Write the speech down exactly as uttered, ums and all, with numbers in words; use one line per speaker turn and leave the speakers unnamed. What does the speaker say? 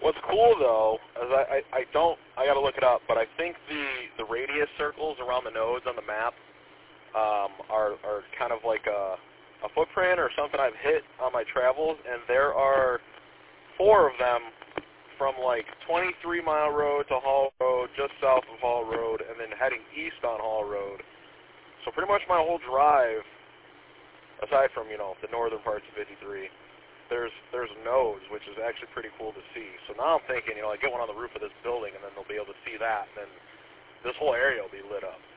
What's cool though is I, I, I don't I gotta look it up, but I think the the radius circles around the nodes on the map um, are are kind of like a a footprint or something I've hit on my travels, and there are four of them from like twenty-three mile road to Hall Road, just south of Hall Road, and then heading east on Hall Road. So pretty much my whole drive, aside from, you know, the northern parts of fifty-three, there's there's nodes, which is actually pretty cool to see. So now I'm thinking, you know, I get one on the roof of this building, and then they'll be able to see that, and then this whole area will be lit up.